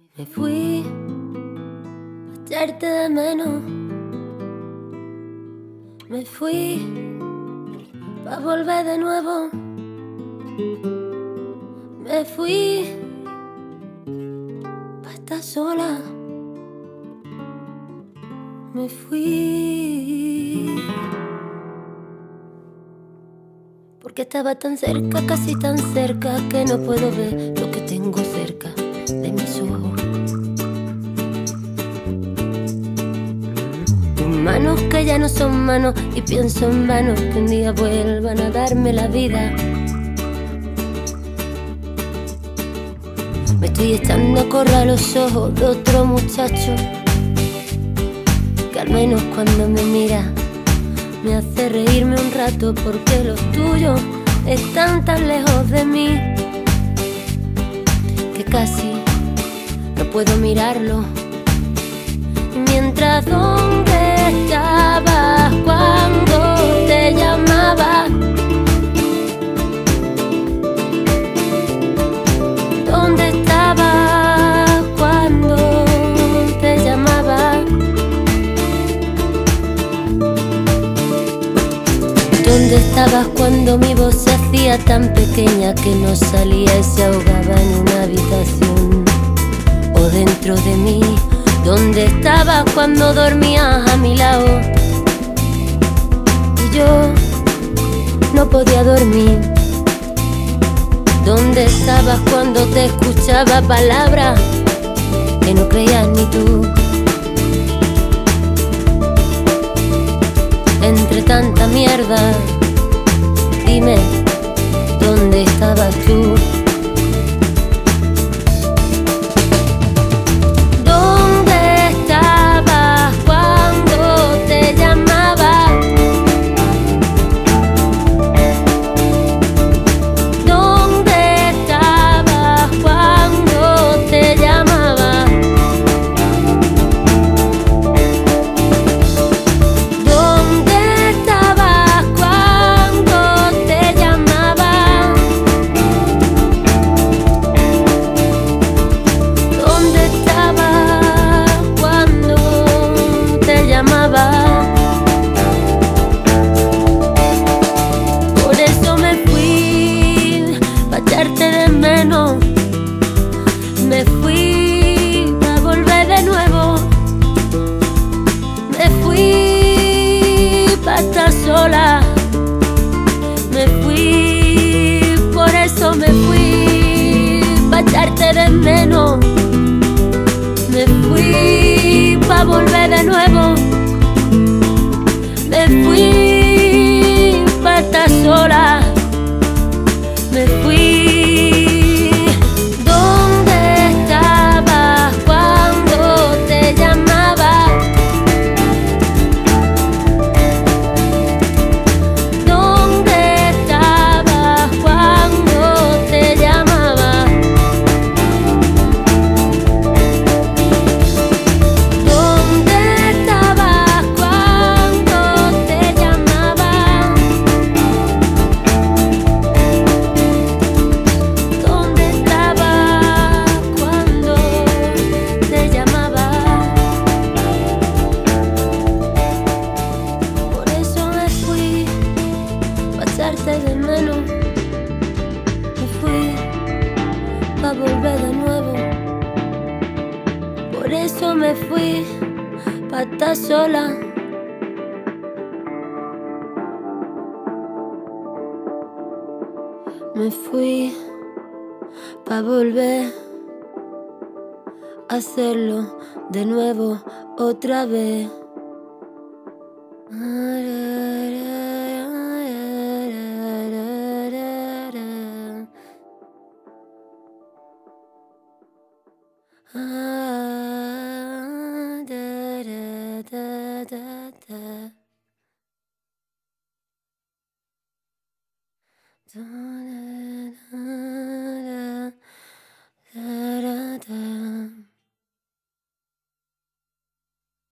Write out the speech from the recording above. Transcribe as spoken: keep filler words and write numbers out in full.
Me fui pa' echarte de menos. Me fui pa' volver de nuevo. Me fui pa' estar sola. Me fui porque estaba tan cerca, casi tan cerca, que no puedo ver lo que tengo cerca de mis ojos. Tus manos que ya no son manos, y pienso en vano que un día vuelvan a darme la vida. Me estoy echando a correr a los ojos de otro muchacho que al menos cuando me mira me hace reírme un rato, porque los tuyos están tan lejos de mí que casi no puedo mirarlo. Y mientras, ¿dónde estabas cuando te llamaba? ¿Dónde estabas cuando te llamaba? ¿Dónde estabas cuando mi voz se hacía tan pequeña que no salía y se ahogaba en una habitación o dentro de mí? ¿Dónde estabas cuando dormías a mi lado y yo no podía dormir? ¿Dónde estabas cuando te escuchaba palabras que no creías ni tú? Entre tanta mierda, dime, ¿dónde estabas tú? ¿Dónde estabas cuando te llamaba? ¿Dónde estabas cuando te llamaba? Por eso me fui pa' echarte de menos. Me fui pa' volver de nuevo. Me fui pa' estar sola. Me fui, por eso me fui pa' echarte de menos. Me fui pa' volver de nuevo. Me fui pa' estar sola. Me fui. ¿Dónde estabas cuando te llamaba? ¿Dónde estabas cuando te llamaba? ¿Dónde estabas cuando te llamaba? ¿Dónde estabas cuando te llamaba? Por eso me fui pa' echarte de menos. Me fui pa' volver de nuevo. Por eso me fui pa' estar sola. Me fui pa' volver a hacerlo de nuevo otra vez. Ah, da, da, da, da, da. Da,